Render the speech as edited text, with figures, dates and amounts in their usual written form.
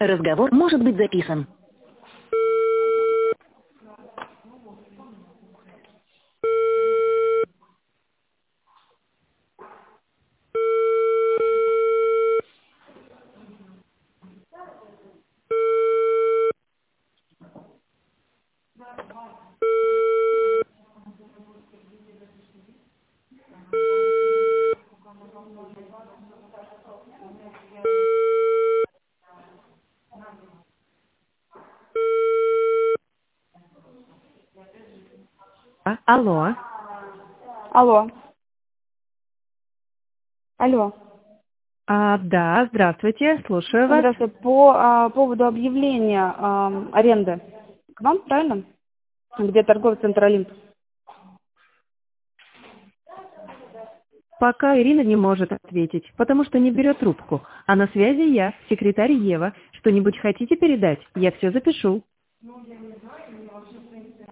Разговор может быть записан. Алло. Алло. Алло. Да, здравствуйте, слушаю вас. Здравствуйте. По поводу объявления аренды. К вам, правильно? Где торговый центр «Олимп». Пока Ирина не может ответить, потому что не берет трубку. А на связи я, секретарь Ева. Что-нибудь хотите передать? Я все запишу.